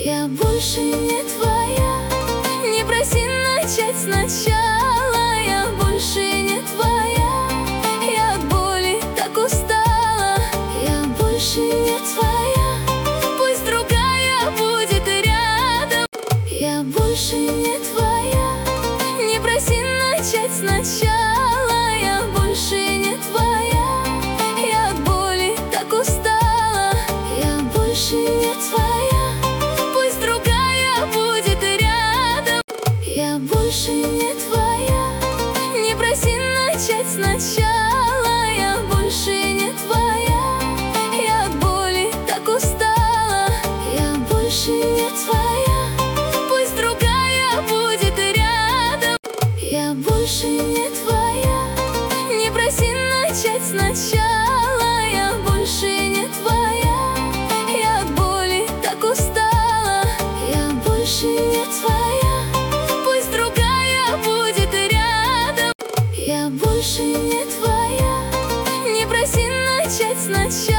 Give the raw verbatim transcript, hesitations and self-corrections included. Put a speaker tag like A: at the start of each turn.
A: Я больше не твоя, не проси начать сначала. Я больше не твоя, я от боли так устала. Я больше не твоя, пусть другая будет рядом. Я больше не твоя, не проси начать сначала. Я больше не твоя, я от боли так устала. Я больше не твоя, пусть другая будет рядом. Я больше не твоя, не проси начать сначала. Я больше не твоя, я от боли так устала. Я больше не твоя, пусть другая будет рядом. Я больше не твоя, не проси начать сначала. Я больше не твоя, я от боли так устала. Я больше не твоя, пусть другая будет рядом. Я больше не твоя, не проси начать сначала.